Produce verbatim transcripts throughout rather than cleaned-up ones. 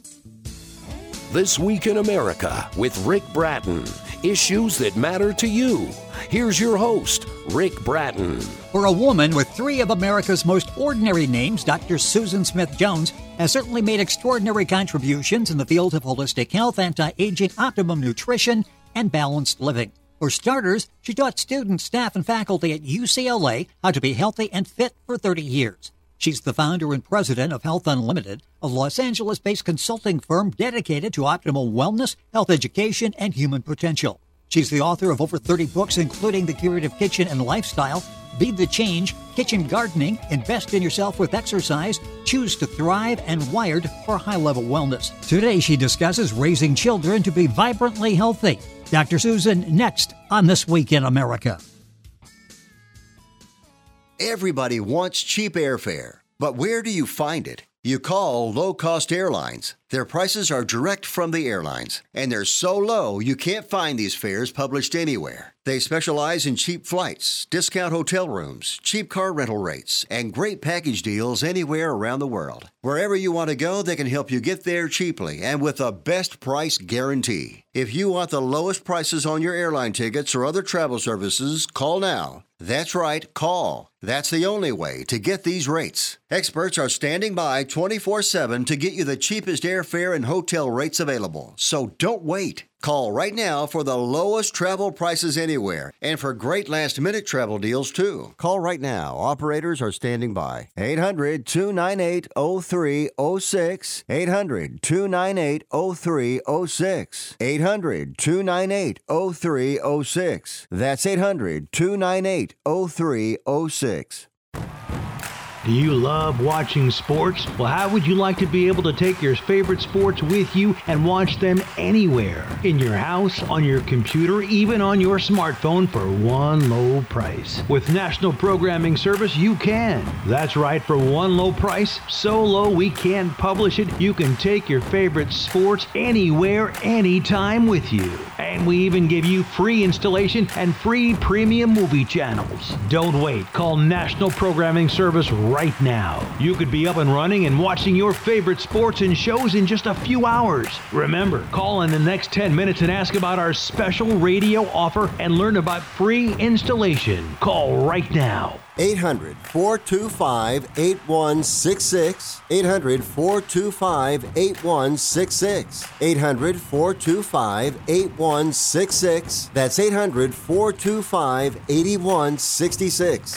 This Week in America with Rick Bratton. Issues that matter to you. Here's your host, Rick Bratton. For a woman with three of America's most ordinary names, Doctor Susan Smith Jones has certainly made extraordinary contributions in the field of holistic health, anti-aging, optimum nutrition, and balanced living. For starters, she taught students, staff, and faculty at U C L A how to be healthy and fit for thirty years. She's the founder and president of Health Unlimited, a Los Angeles-based consulting firm dedicated to optimal wellness, health education, and human potential. She's the author of over thirty books, including The Curative Kitchen and Lifestyle, Be the Change, Kitchen Gardening, Invest in Yourself with Exercise, Choose to Thrive, and Wired for High-Level Wellness. Today, she discusses raising children to be vibrantly healthy. Doctor Susan, next on This Week in America. Everybody wants cheap airfare, but where do you find it? You call low-cost airlines. Their prices are direct from the airlines, and they're so low you can't find these fares published anywhere. They specialize in cheap flights, discount hotel rooms, cheap car rental rates, and great package deals anywhere around the world. Wherever you want to go, they can help you get there cheaply and with a best price guarantee. If you want the lowest prices on your airline tickets or other travel services, call now. That's right, call. That's the only way to get these rates. Experts are standing by twenty-four seven to get you the cheapest airfare and hotel rates available. So don't wait. Call right now for the lowest travel prices anywhere and for great last-minute travel deals, too. Call right now. Operators are standing by. eight hundred, two nine eight, oh three oh six. eight hundred, two nine eight, oh three oh six. eight hundred, two nine eight, oh three oh six. That's eight hundred, two nine eight, oh three oh six. Do you love watching sports? Well, how would you like to be able to take your favorite sports with you and watch them anywhere? In your house, on your computer, even on your smartphone for one low price. With National Programming Service, you can. That's right, for one low price, so low we can't publish it, you can take your favorite sports anywhere, anytime with you. And we even give you free installation and free premium movie channels. Don't wait. Call National Programming Service right now. You could be up and running and watching your favorite sports and shows in just a few hours. Remember, call in the next ten minutes and ask about our special radio offer and learn about free installation. Call right now. eight hundred, four two five, eight one six six. eight hundred, four two five, eight one six six. eight hundred, four two five, eight one six six. That's eight hundred, four two five, eight one six six.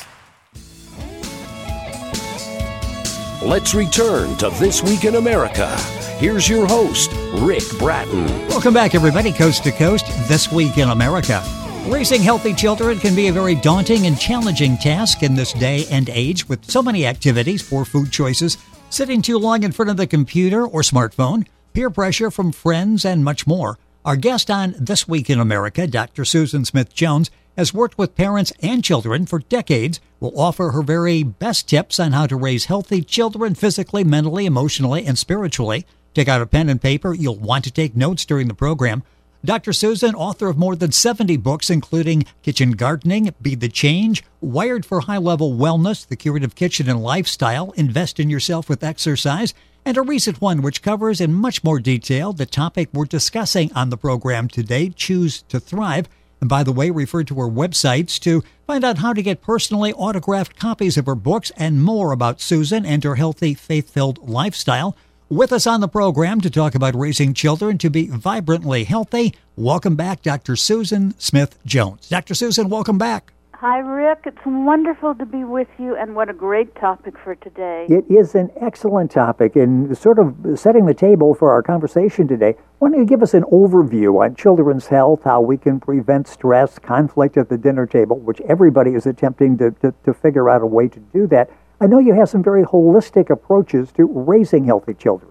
Let's return to This Week in America. Here's your host, Rick Bratton. Welcome back, everybody, coast to coast, This Week in America. Raising healthy children can be a very daunting and challenging task in this day and age with so many activities, poor food choices, sitting too long in front of the computer or smartphone, peer pressure from friends, and much more. Our guest on This Week in America, Doctor Susan Smith Jones, has worked with parents and children for decades, will offer her very best tips on how to raise healthy children physically, mentally, emotionally, and spiritually. Take out a pen and paper. You'll want to take notes during the program. Doctor Susan, author of more than seventy books, including Kitchen Gardening, Be the Change, Wired for High-Level Wellness, The Curative Kitchen and Lifestyle, Invest in Yourself with Exercise, and a recent one which covers in much more detail the topic we're discussing on the program today, Choose to Thrive. And by the way, refer to her websites to find out how to get personally autographed copies of her books and more about Susan and her healthy, faith-filled lifestyle. With us on the program to talk about raising children to be vibrantly healthy, welcome back, Doctor Susan Smith Jones. Doctor Susan, welcome back. Hi, Rick. It's wonderful to be with you, and what a great topic for today. It is an excellent topic, and sort of setting the table for our conversation today, why don't you give us an overview on children's health, how we can prevent stress, conflict at the dinner table, which everybody is attempting to, to, to figure out a way to do that. I know you have some very holistic approaches to raising healthy children.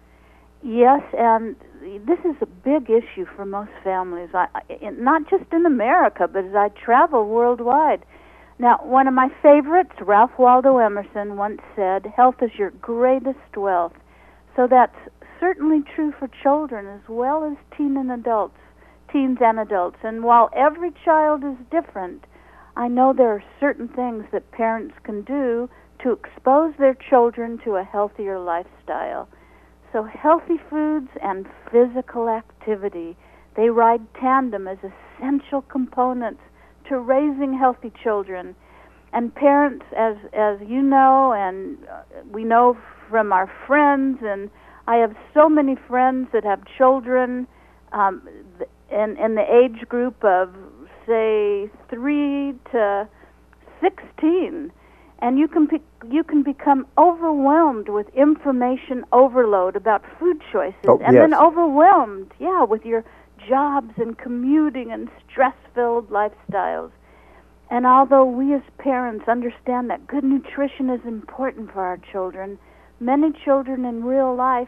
Yes, and this is a big issue for most families, I, I, not just in America, but as I travel worldwide. Now, one of my favorites, Ralph Waldo Emerson, once said, "Health is your greatest wealth." So that's certainly true for children as well as teen and adults, teens and adults. And while every child is different, I know there are certain things that parents can do to expose their children to a healthier lifestyle. So healthy foods and physical activity, they ride tandem as essential components to raising healthy children. And parents, as as you know, and we know from our friends, and I have so many friends that have children um, in, in the age group of, say, three to sixteen, and you can be, you can become overwhelmed with information overload about food choices, oh, and yes. then overwhelmed, yeah, with your jobs and commuting and stress-filled lifestyles. And although we as parents understand that good nutrition is important for our children, many children in real life,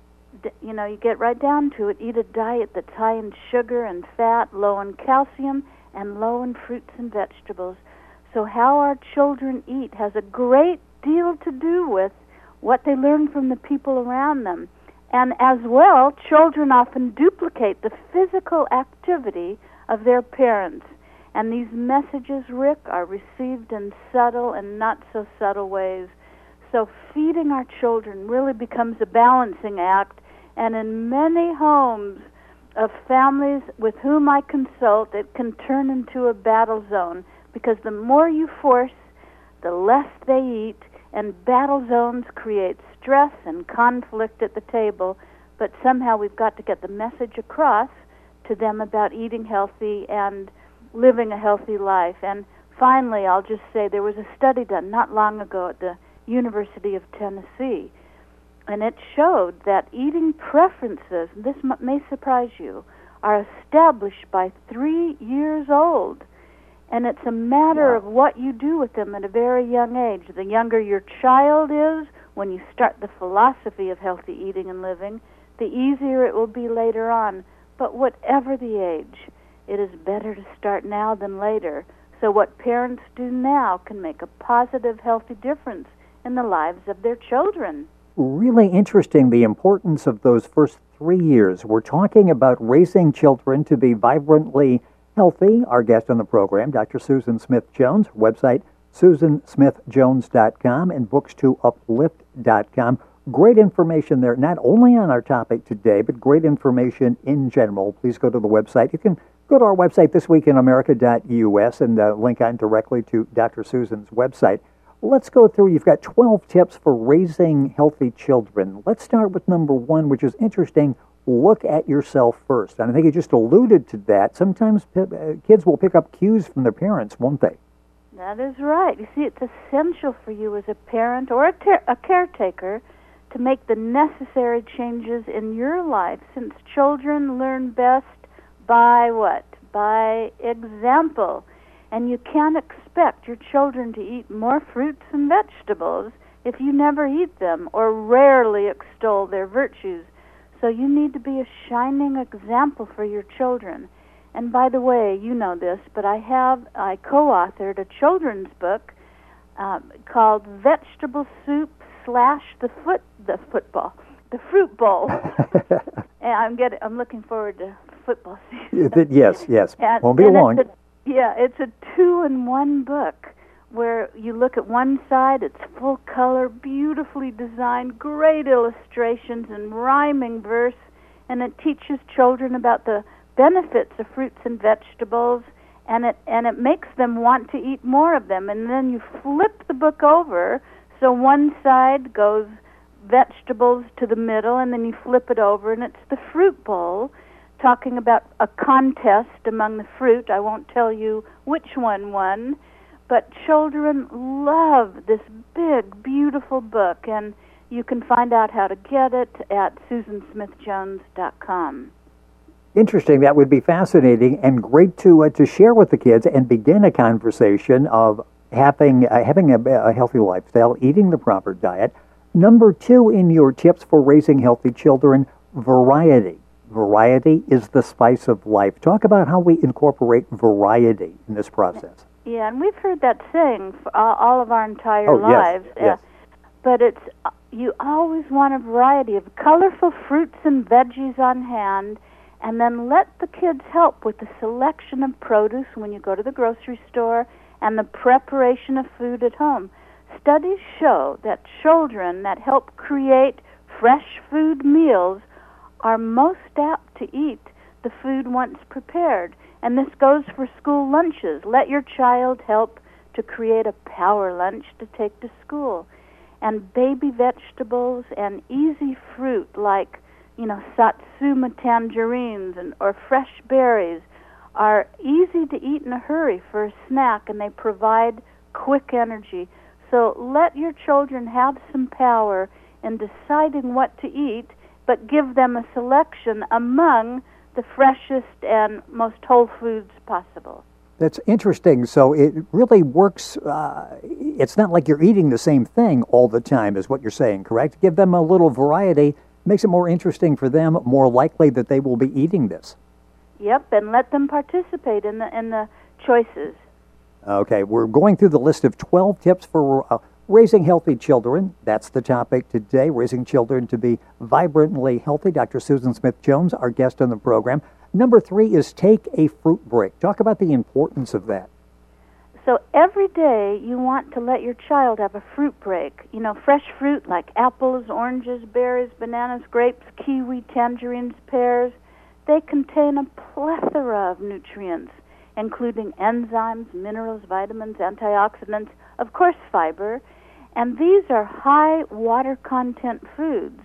you know, you get right down to it, eat a diet that's high in sugar and fat, low in calcium, and low in fruits and vegetables. So how our children eat has a great deal to do with what they learn from the people around them. And as well, children often duplicate the physical activity of their parents. And these messages, Rick, are received in subtle and not so subtle ways. So feeding our children really becomes a balancing act. And in many homes of families with whom I consult, it can turn into a battle zone, because the more you force, the less they eat, and battle zones create stress and conflict at the table. But somehow we've got to get the message across to them about eating healthy and living a healthy life. And finally, I'll just say there was a study done not long ago at the University of Tennessee, and it showed that eating preferences, this m- may surprise you, are established by three years old. And it's a matter Wow. of what you do with them at a very young age. The younger your child is, when you start the philosophy of healthy eating and living, the easier it will be later on. But whatever the age, it is better to start now than later. So what parents do now can make a positive, healthy difference in the lives of their children. Really interesting, the importance of those first three years. We're talking about raising children to be vibrantly healthy. Our guest on the program, Doctor Susan Smith-Jones, website susan smith jones dot com and books to uplift dot com. Great information there, not only on our topic today, but great information in general. Please go to the website. You can go to our website, this week in america dot u s, and uh, link on directly to Doctor Susan's website. Let's go through. You've got twelve tips for raising healthy children. Let's start with number one, which is interesting. Look at yourself first. And I think you just alluded to that. Sometimes p- uh, kids will pick up cues from their parents, won't they? That is right. You see, it's essential for you as a parent or a, ter- a caretaker to make the necessary changes in your life, since children learn best by what? By example. And you can't expect your children to eat more fruits and vegetables if you never eat them or rarely extol their virtues. So you need to be a shining example for your children. And by the way, you know this, but I have, I co-authored a children's book um, called Vegetable Soup slash the foot, the football, the fruit bowl. And I'm getting, I'm looking forward to football season. Yes, yes. And, Won't be and long. It's a, yeah, it's a two-in-one book where you look at one side, it's full color, beautifully designed, great illustrations and rhyming verse, and it teaches children about the benefits of fruits and vegetables, and it and it makes them want to eat more of them. And then you flip the book over, so one side goes vegetables to the middle, and then you flip it over, and it's the fruit bowl, talking about a contest among the fruit. I won't tell you which one won, but children love this big, beautiful book, and you can find out how to get it at susan smith jones dot com. Interesting. That would be fascinating and great to uh, to share with the kids and begin a conversation of having uh, having a, a healthy lifestyle, eating the proper diet. Number two in your tips for raising healthy children, variety. Variety is the spice of life. Talk about how we incorporate variety in this process. Yeah, and we've heard that saying for all, all of our entire oh, yes, lives. Yes. Uh, but it's uh, you always want a variety of colorful fruits and veggies on hand, and then let the kids help with the selection of produce when you go to the grocery store and the preparation of food at home. Studies show that children that help create fresh food meals are most apt to eat the food once prepared. And this goes for school lunches. Let your child help to create a power lunch to take to school. And baby vegetables and easy fruit like, you know, satsuma tangerines and or fresh berries are easy to eat in a hurry for a snack, and they provide quick energy. So let your children have some power in deciding what to eat, but give them a selection among the freshest and most whole foods possible. That's interesting. So it really works. Uh, it's not like you're eating the same thing all the time, is what you're saying, correct? Give them a little variety, makes it more interesting for them, more likely that they will be eating this. Yep, and let them participate in the in the choices. Okay, we're going through the list of twelve tips for uh, raising healthy children. That's the topic today, raising children to be vibrantly healthy. Doctor Susan Smith-Jones, our guest on the program. Number three is take a fruit break. Talk about the importance of that. So every day you want to let your child have a fruit break. You know, fresh fruit like apples, oranges, berries, bananas, grapes, kiwi, tangerines, pears. They contain a plethora of nutrients, including enzymes, minerals, vitamins, antioxidants, of course fiber. And these are high water content foods.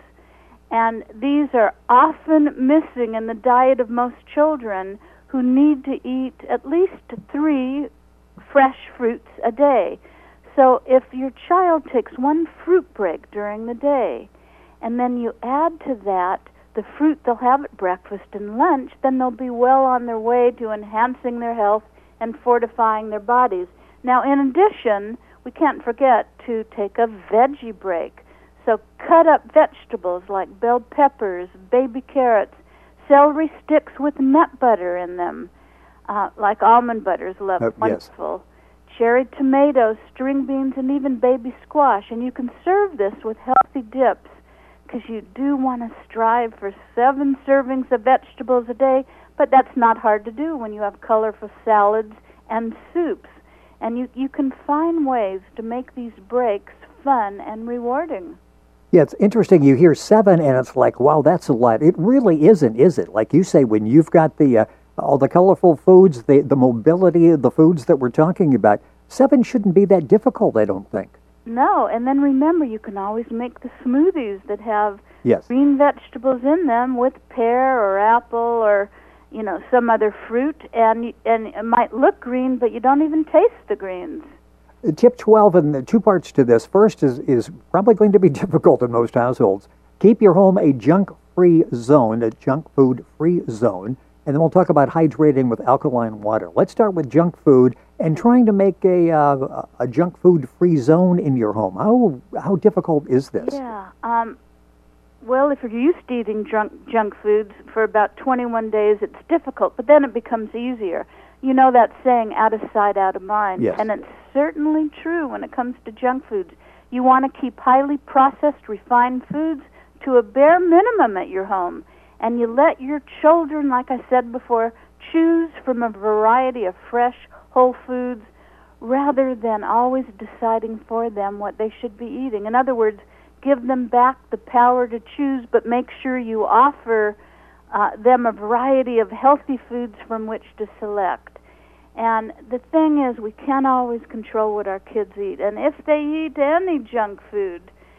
And these are often missing in the diet of most children who need to eat at least three fresh fruits a day. So if your child takes one fruit break during the day, and then you add to that the fruit they'll have at breakfast and lunch, then they'll be well on their way to enhancing their health and fortifying their bodies. Now, in addition, we can't forget to take a veggie break. So cut up vegetables like bell peppers, baby carrots, celery sticks with nut butter in them, uh, like almond butter is love, uh, wonderful. Yes. Cherry tomatoes, string beans, and even baby squash. And you can serve this with healthy dips, because you do want to strive for seven servings of vegetables a day, but that's not hard to do when you have colorful salads and soups. And you, you can find ways to make these breaks fun and rewarding. Yeah, it's interesting. You hear seven, and it's like, wow, that's a lot. It really isn't, is it? Like you say, when you've got the uh, all the colorful foods, the, the mobility of the foods that we're talking about, seven shouldn't be that difficult, I don't think. No, and then remember, you can always make the smoothies that have yes. green vegetables in them with pear or apple or, you know, some other fruit, and and it might look green, but you don't even taste the greens. Tip twelve, and the two parts to this. First is, is probably going to be difficult in most households. Keep your home a junk-free zone, a junk food-free zone, and then we'll talk about hydrating with alkaline water. Let's start with junk food and trying to make a uh, a junk food-free zone in your home. How how difficult is this? Yeah. Um, well, if you're used to eating junk junk foods for about twenty-one days, it's difficult, but then it becomes easier. You know that saying, out of sight, out of mind. Yes. And it's certainly true when it comes to junk foods. You want to keep highly processed, refined foods to a bare minimum at your home. And you let your children, like I said before, choose from a variety of fresh, whole foods rather than always deciding for them what they should be eating. In other words, give them back the power to choose, but make sure you offer uh, them a variety of healthy foods from which to select. And the thing is, we can't always control what our kids eat. And if they eat any junk food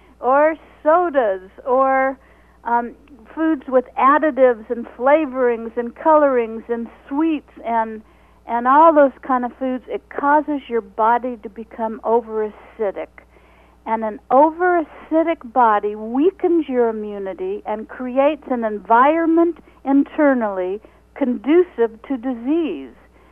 or sodas or um, foods with additives and flavorings and colorings and sweets and and all those kind of foods, it causes your body to become over-acidic. And an over-acidic body weakens your immunity and creates an environment internally conducive to disease.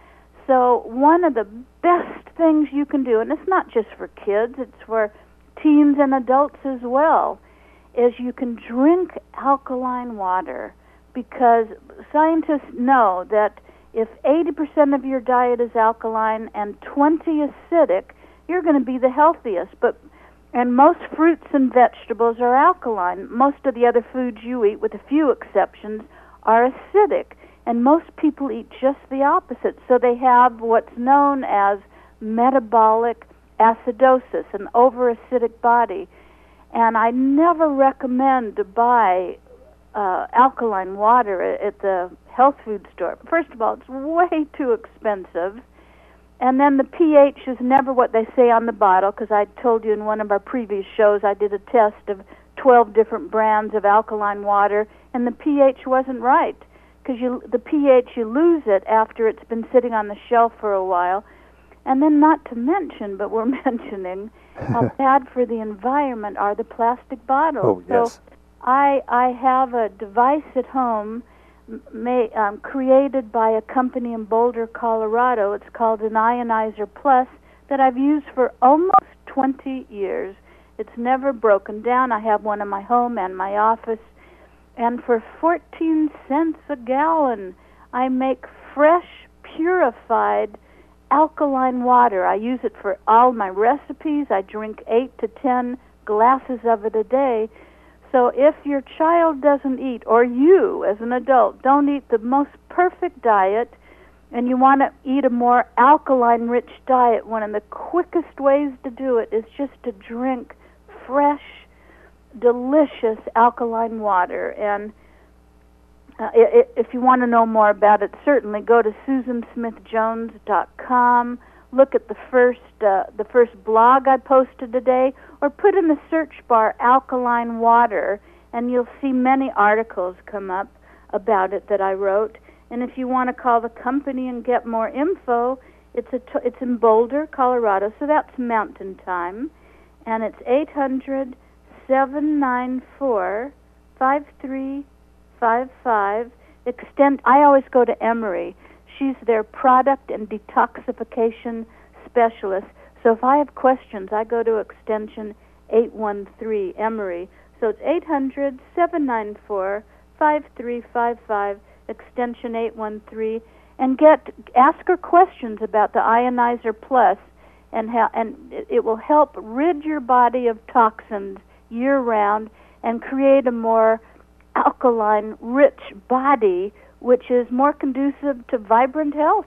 So one of the best things you can do, and it's not just for kids, it's for teens and adults as well, is you can drink alkaline water, because scientists know that if eighty percent of your diet is alkaline and twenty acidic, you're going to be the healthiest. But and most fruits and vegetables are alkaline. Most of the other foods you eat, with a few exceptions, are acidic. And most people eat just the opposite. So they have what's known as metabolic acidosis, an over-acidic body. And I never recommend to buy uh, alkaline water at the health food store. First of all, it's way too expensive. And then the pH is never what they say on the bottle, because I told you in one of our previous shows I did a test of twelve different brands of alkaline water, and the pH wasn't right, because you, the pH, you lose it after it's been sitting on the shelf for a while. And then not to mention, but we're mentioning, how bad for the environment are the plastic bottles. Oh, yes. So I, I have a device at home May, um, created by a company in Boulder, Colorado. It's called an Ionizer Plus that I've used for almost twenty years. It's never broken down. I have one in my home and my office. And for fourteen cents a gallon, I make fresh, purified alkaline water. I use it for all my recipes. I drink eight to ten glasses of it a day. So if your child doesn't eat, or you as an adult don't eat the most perfect diet, and you want to eat a more alkaline-rich diet, one of the quickest ways to do it is just to drink fresh, delicious alkaline water. And uh, it, if you want to know more about it, certainly go to Susan Smith Jones dot com. Look at the first uh, the first blog I posted today, or put in the search bar alkaline water, and you'll see many articles come up about it that I wrote. And if you want to call the company and get more info, it's a t- it's in Boulder, Colorado, so that's mountain time, and it's eight hundred, seven nine four, five three five five. Extend. I always go to Emory. She's their product and detoxification specialist. So if I have questions, I go to extension eight one three, Emory. So it's eight hundred, seven nine four, five three five five, extension eight one three, and get ask her questions about the Ionizer Plus, and how, and it, it will help rid your body of toxins year-round and create a more alkaline, rich body, which is more conducive to vibrant health.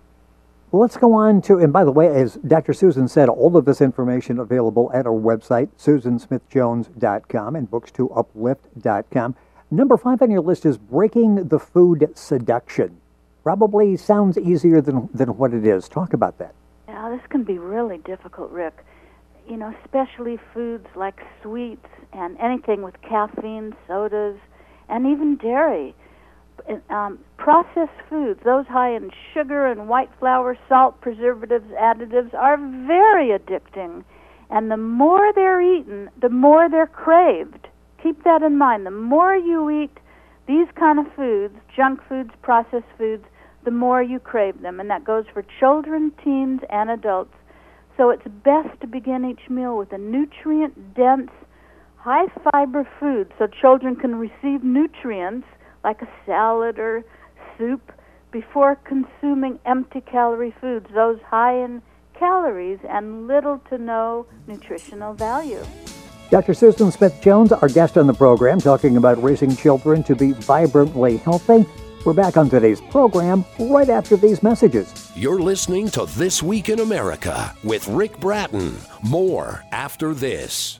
Well, let's go on to, and by the way, as Doctor Susan said, all of this information available at our website, Susan Smith Jones dot com and books to uplift dot com. Number five on your list is Breaking the Food Seduction. Probably sounds easier than, than what it is. Talk about that. Yeah, this can be really difficult, Rick. You know, especially foods like sweets and anything with caffeine, sodas, and even dairy. Um, processed foods, those high in sugar and white flour, salt, preservatives, additives, are very addicting. And the more they're eaten, the more they're craved. Keep that in mind. The more you eat these kind of foods, junk foods, processed foods, the more you crave them. And that goes for children, teens, and adults. So it's best to begin each meal with a nutrient-dense, high-fiber food so children can receive nutrients like a salad or soup, before consuming empty-calorie foods, those high in calories and little to no nutritional value. Doctor Susan Smith Jones, our guest on the program, talking about raising children to be vibrantly healthy. We're back on today's program right after these messages. You're listening to This Week in America with Rick Bratton. More after this.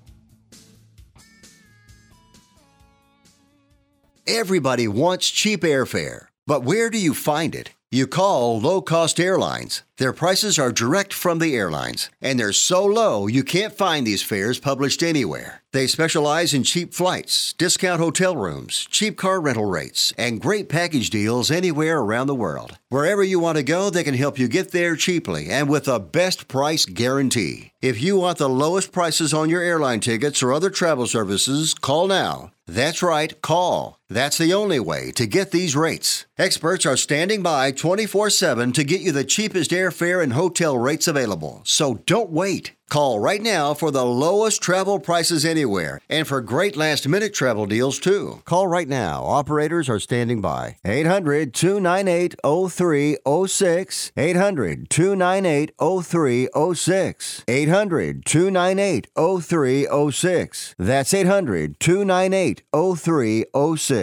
Everybody wants cheap airfare, but where do you find it? You call Low Cost Airlines. Their prices are direct from the airlines, and they're so low you can't find these fares published anywhere. They specialize in cheap flights, discount hotel rooms, cheap car rental rates, and great package deals anywhere around the world. Wherever you want to go, they can help you get there cheaply and with a best price guarantee. If you want the lowest prices on your airline tickets or other travel services, call now. That's right, call. That's the only way to get these rates. Experts are standing by twenty-four seven to get you the cheapest airfare and hotel rates available. So don't wait. Call right now for the lowest travel prices anywhere and for great last-minute travel deals, too. Call right now. Operators are standing by. eight hundred, two nine eight, oh three oh six. eight hundred, two nine eight, oh three oh six. eight hundred, two nine eight, oh three oh six. That's eight hundred, two nine eight, oh three oh six.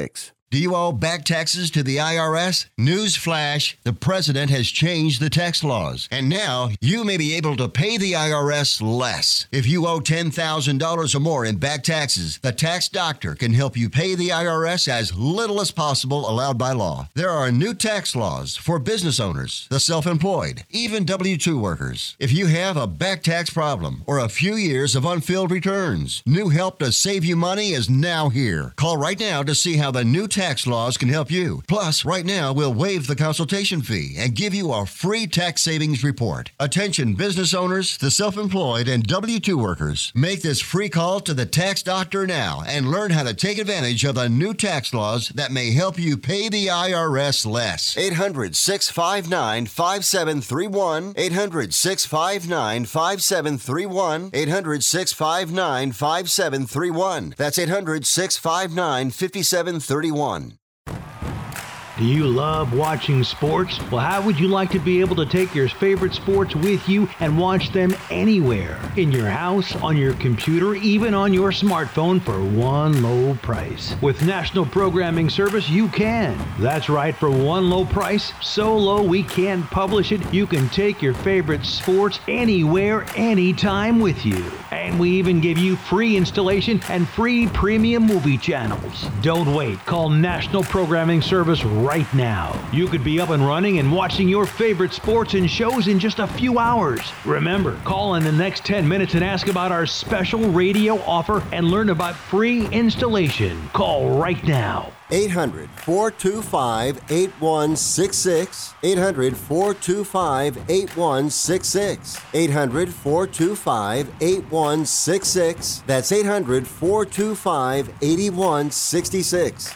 Do you owe back taxes to the I R S? Newsflash, the president has changed the tax laws, and now you may be able to pay the I R S less. If you owe ten thousand dollars or more in back taxes, the tax doctor can help you pay the I R S as little as possible allowed by law. There are new tax laws for business owners, the self-employed, even W two workers. If you have a back tax problem or a few years of unfilled returns, new help to save you money is now here. Call right now to see how the new tax laws can help you. Plus, right now, we'll waive the consultation fee and give you a free tax savings report. Attention business owners, the self-employed, and W two workers. Make this free call to the tax doctor now and learn how to take advantage of the new tax laws that may help you pay the I R S less. eight hundred, six five nine, five seven three one. eight hundred, six five nine, five seven three one. eight hundred, six five nine, five seven three one. That's eight hundred, six five nine, five seven three one. Do you love watching sports? Well, how would you like to be able to take your favorite sports with you and watch them anywhere? In your house, on your computer, even on your smartphone for one low price. With National Programming Service, you can. That's right, for one low price, so low we can't publish it, you can take your favorite sports anywhere, anytime with you. And we even give you free installation and free premium movie channels. Don't wait. Call National Programming Service right now. You could be up and running and watching your favorite sports and shows in just a few hours. Remember, call in the next ten minutes and ask about our special radio offer and learn about free installation. Call right now. eight hundred, four two five, eight one six six. eight hundred, four two five, eight one six six. eight hundred, four two five, eight one six six. That's eight hundred, four two five, eight one six six.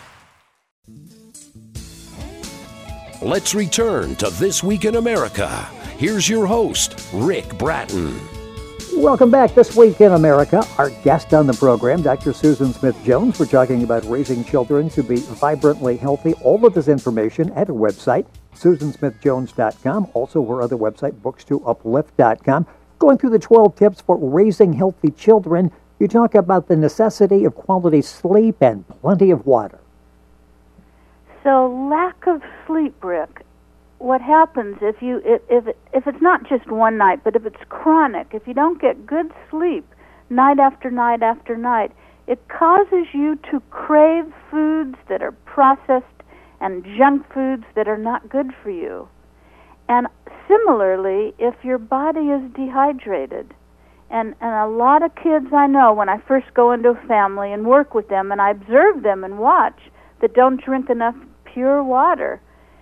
Let's return to This Week in America. Here's your host, Rick Bratton. Welcome back. This Week in America, our guest on the program, Doctor Susan Smith-Jones. We're talking about raising children to be vibrantly healthy. All of this information at her website, susan smith jones dot com. Also her other website, books to uplift dot com. Going through the twelve tips for raising healthy children, you talk about the necessity of quality sleep and plenty of water. So lack of sleep, Rick, what happens if you if if, if it's not just one night, but if it's chronic, if you don't get good sleep night after night after night, it causes you to crave foods that are processed and junk foods that are not good for you. And similarly, if your body is dehydrated, and, and a lot of kids I know, when I first go into a family and work with them and I observe them and watch that don't drink enough pure water,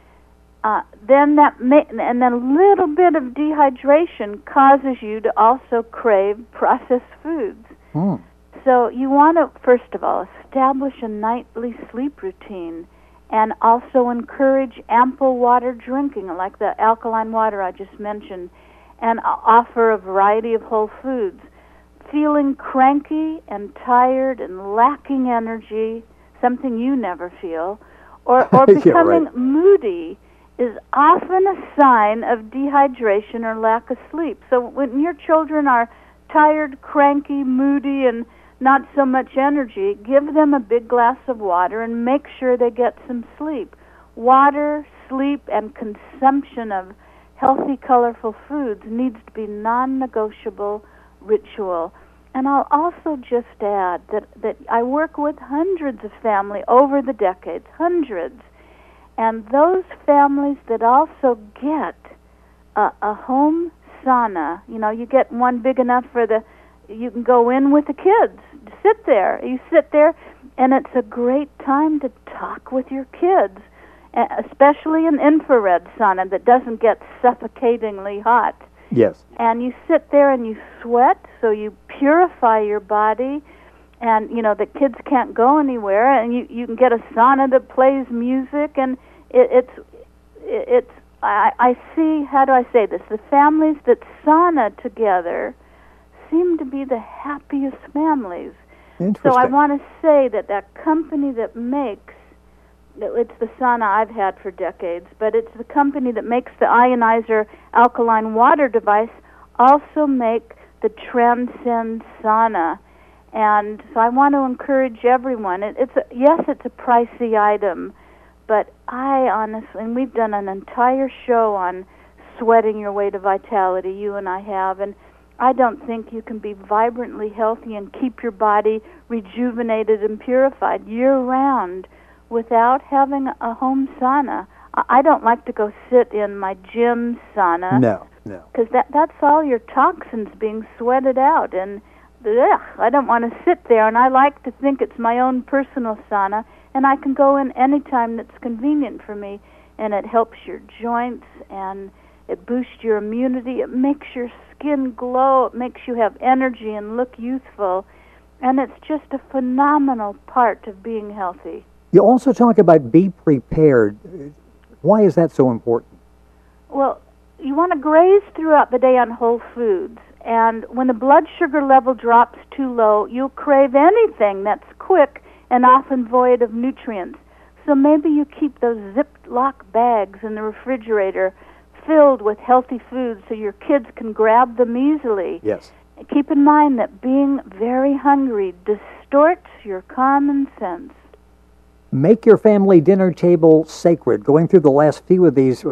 uh, then that may, and then a little bit of dehydration causes you to also crave processed foods. Mm. So you want to, first of all, establish a nightly sleep routine and also encourage ample water drinking, like the alkaline water I just mentioned, and offer a variety of whole foods. Feeling cranky and tired and lacking energy, something you never feel, or, or becoming yeah, right. moody is often a sign of dehydration or lack of sleep. So when your children are tired, cranky, moody, and not so much energy, give them a big glass of water and make sure they get some sleep. Water, sleep, and consumption of healthy, colorful foods needs to be non-negotiable ritual. And I'll also just add that, that I work with hundreds of families over the decades, hundreds. And those families that also get a, a home sauna, you know, you get one big enough for the, you can go in with the kids, sit there. You sit there, and it's a great time to talk with your kids, especially an infrared sauna that doesn't get suffocatingly hot. Yes. And you sit there and you sweat, so you purify your body, and, you know, the kids can't go anywhere, and you, you can get a sauna that plays music, and it, it's, it, it's, I, I see, how do I say this, the families that sauna together seem to be the happiest families. So I want to say that that company that makes, it's the sauna I've had for decades, but it's the company that makes the ionizer alkaline water device also make the Transcend sauna. And so I want to encourage everyone. It, it's a, yes, it's a pricey item, but I honestly, and we've done an entire show on sweating your way to vitality, you and I have, and I don't think you can be vibrantly healthy and keep your body rejuvenated and purified year-round without having a home sauna. I don't like to go sit in my gym sauna. No, no. Because that, that's all your toxins being sweated out. And ugh, I don't want to sit there. And I like to think it's my own personal sauna, and I can go in any time that's convenient for me. And it helps your joints, and it boosts your immunity. It makes your skin glow. It makes you have energy and look youthful. And it's just a phenomenal part of being healthy. You also talk about be prepared. Why is that so important? Well, you want to graze throughout the day on whole foods. And when the blood sugar level drops too low, you'll crave anything that's quick and often void of nutrients. So maybe you keep those Ziploc bags in the refrigerator filled with healthy foods so your kids can grab them easily. Yes. Keep in mind that being very hungry distorts your common sense. Make your family dinner table sacred. Going through the last few of these,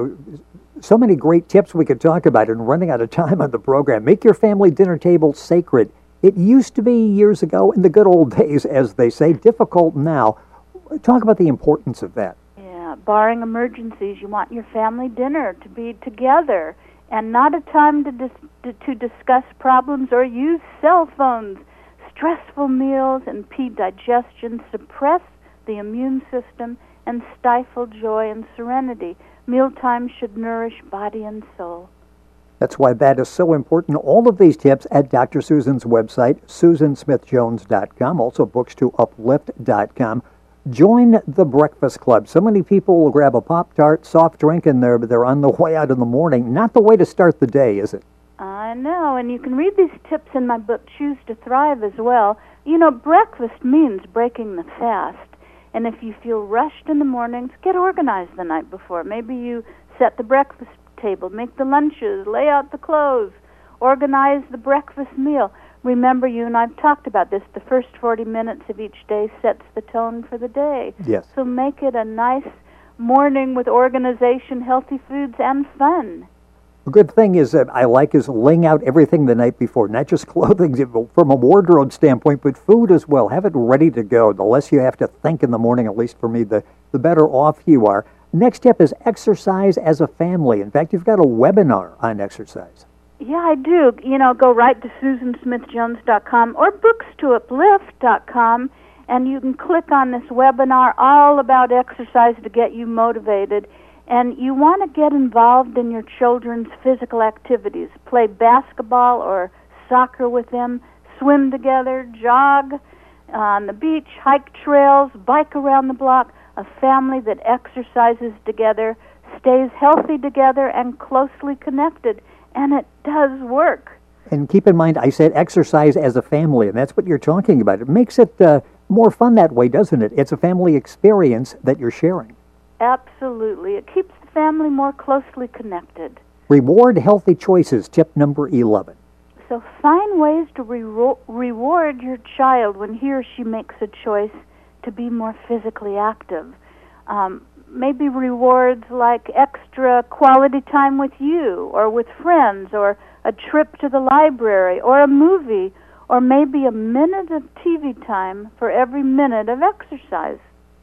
so many great tips we could talk about and running out of time on the program. Make your family dinner table sacred. It used to be years ago, in the good old days, as they say, difficult now. Talk about the importance of that. Yeah, barring emergencies, you want your family dinner to be together and not a time to dis- to, to discuss problems or use cell phones. Stressful meals impede digestion, suppress the immune system, and stifle joy and serenity. Mealtime should nourish body and soul. That's why that is so important. All of these tips at Doctor Susan's website, susan smith jones dot com, also books to uplift dot com. Join the Breakfast Club. So many people will grab a Pop-Tart, soft drink, and they're, they're on the way out in the morning. Not the way to start the day, is it? I know, and you can read these tips in my book, Choose to Thrive, as well. You know, breakfast means breaking the fast. And if you feel rushed in the mornings, get organized the night before. Maybe you set the breakfast table, make the lunches, lay out the clothes, organize the breakfast meal. Remember, you and I've talked about this, the first forty minutes of each day sets the tone for the day. Yes. So make it a nice morning with organization, healthy foods, and fun. A good thing is that I like is laying out everything the night before, not just clothing from a wardrobe standpoint, but food as well. Have it ready to go. The less you have to think in the morning, at least for me, the, the better off you are. Next tip is exercise as a family. In fact, you've got a webinar on exercise. Yeah, I do. You know, go right to susan smith jones dot com or books to uplift dot com, and you can click on this webinar all about exercise to get you motivated. And you want to get involved in your children's physical activities. Play basketball or soccer with them, swim together, jog on the beach, hike trails, bike around the block. A family that exercises together stays healthy together and closely connected. And it does work. And keep in mind, I said exercise as a family, and that's what you're talking about. It makes it uh, more fun that way, doesn't it? It's a family experience that you're sharing. Absolutely. It keeps the family more closely connected. Reward healthy choices, tip number eleven. So find ways to re- reward your child when he or she makes a choice to be more physically active. Um, maybe rewards like extra quality time with you or with friends, or a trip to the library or a movie, or maybe a minute of T V time for every minute of exercise.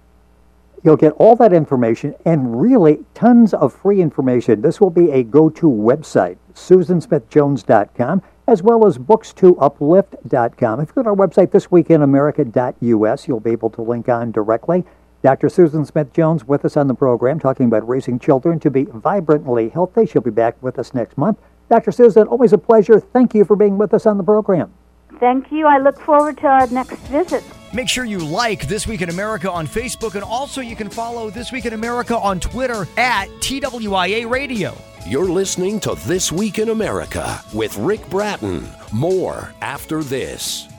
You'll get all that information and really tons of free information. This will be a go-to website, susan smith jones dot com, as well as books to uplift dot com. If you go to our website, this week in america dot u s, you'll be able to link on directly. Doctor Susan Smith-Jones with us on the program, talking about raising children to be vibrantly healthy. She'll be back with us next month. Doctor Susan, always a pleasure. Thank you for being with us on the program. Thank you. I look forward to our next visit. Make sure you like This Week in America on Facebook, and also you can follow This Week in America on Twitter at T W I A Radio. You're listening to This Week in America with Rick Bratton. More after this.